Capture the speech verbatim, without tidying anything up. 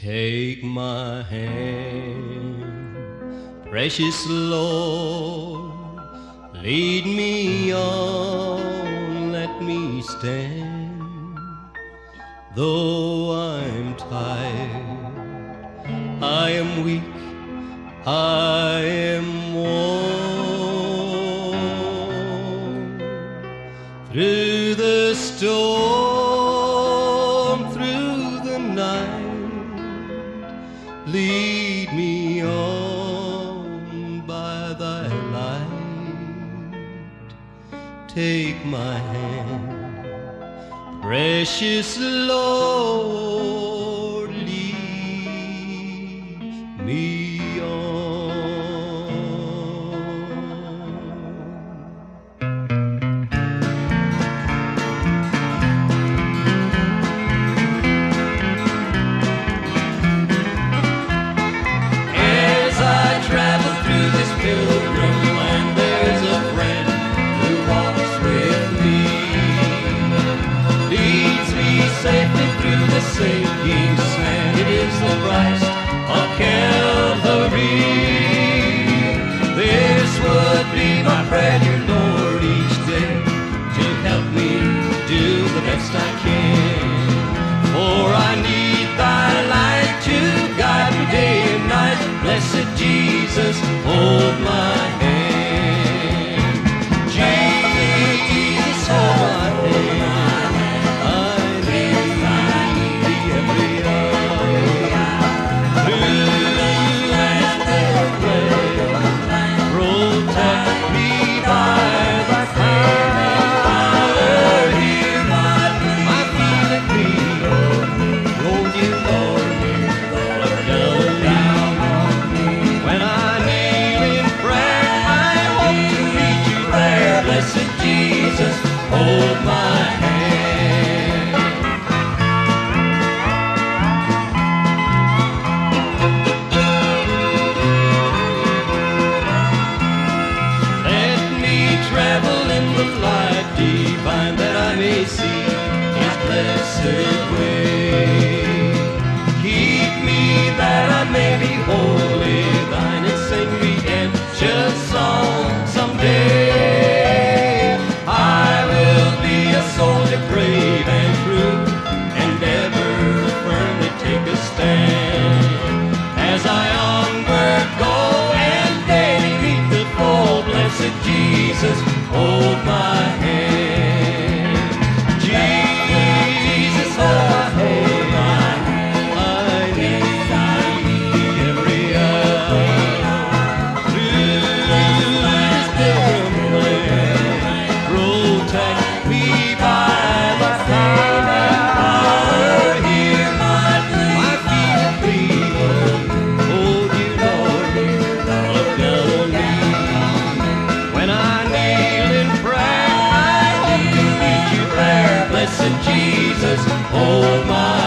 Take my hand, precious Lord, lead me on, let me stand. Though I'm tired, I am weak, I am worn. Through the storm, through the night, lead me on by thy light. Take my hand, precious Lord, lead me on. As I travel through this pilgrim land, there's a friend who walks with me, leads me safely through the sinking sand. It is the Christ of Calvary. This would be my prayer, dear Lord, each day, to help me do the best I can. For I need thy light to guide me day and night. Blessed Jesus, hold my hand. Jesus, hold my hand. I need thee every hour. Through this bitter way, protect me by thy power. Hear my feeling plea. Lord, you Lord, look down on me. When I kneel in prayer, I hope to meet you there. Blessed Jesus, hold my hand. Let me travel in the light divine, that I may see his blessed way. Keep me that I may be wholly thine, and sing redemption song someday. I will be a soldier brave and true, and ever firmly take a stand. As I onward go and daily meet the foe, blessed Jesus, hold my hand. Jesus, hold my hand. I need thee every hour. Through this pilgrim land, protect me by thy power. Hear my feeble plea. Hold you, Lord, look down on me. When I kneel in prayer, I hope to meet you there. Blessed Jesus, hold my